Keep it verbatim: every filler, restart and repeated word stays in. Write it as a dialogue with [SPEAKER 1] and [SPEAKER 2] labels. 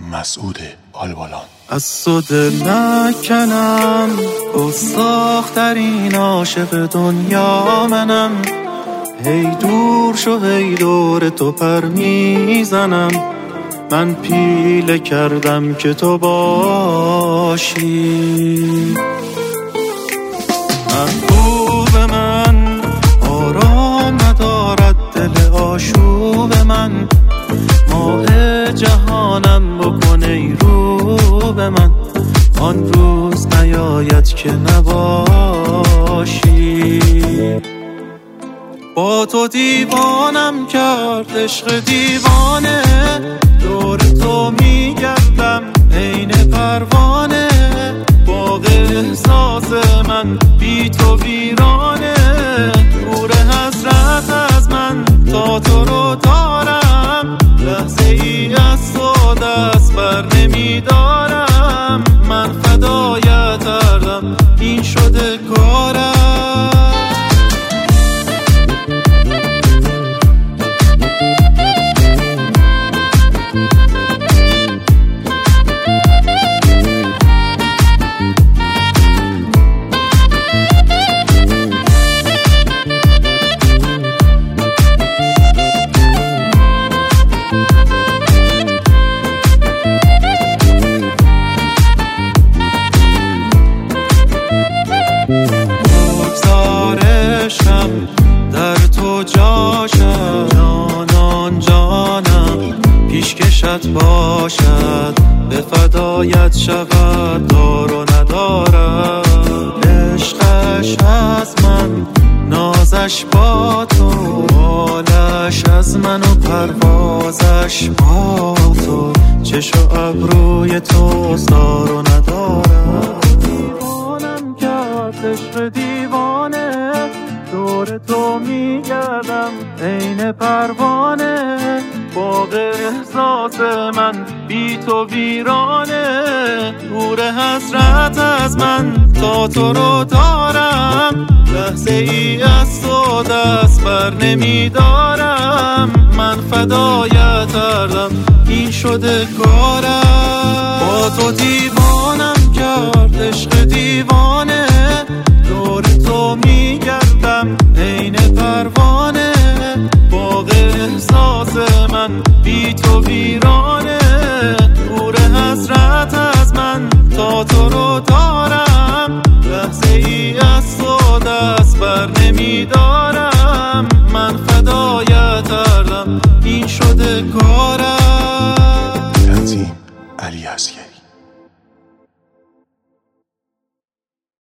[SPEAKER 1] مسعود آلبالان.
[SPEAKER 2] از تو دل نکنم، گستاخ‌ترین عاشق دنیا منم. هی دور شو هی دور تو پر میزنم. من پیله کردم که تو باشی. محبوب من آرام ندارد دل آشوب من. ماه جهانم بکن ای رو به من. آن روز نیاید که نباشی. با تو دیوانم کرد عشق دیوانه. دور تو میگردم عین پروانه. باغ احساس من بی تو ویرانه. نور حسرت از من تا تو رو دارم. لحظه ای از تو دست بر نمیدارم. من فدایت کردم این شده کارم. بگذارشم در تو جاشم. جانان جانم پیشکشت باشد. به فدایت شود دار و ندارم. عشقش از من نازش با تو. حالش از من و پروازش با تو. چش و ابروی تو دار و ندارم. دیوانم کرد عشق دیوانه. دور تو میگردم عین پروانه. باغ احساس من بی تو ویرانه. نور حسرت از من تا تو رو دارم. لحظه ای از تو دست بر نمیدارم. من فدایت کردم این شده کارم. با تو دیوانم کرد عشق دیوانه. دور تو میگردم عین پروانه. باغ احساس من بی تو ویرانه. نور حسرت از من تا تو رو دارم. لحظه ای از تو دست بر نمیدارم. من فدایت کردم این شده کارم.
[SPEAKER 1] تنظیم علی اصغری.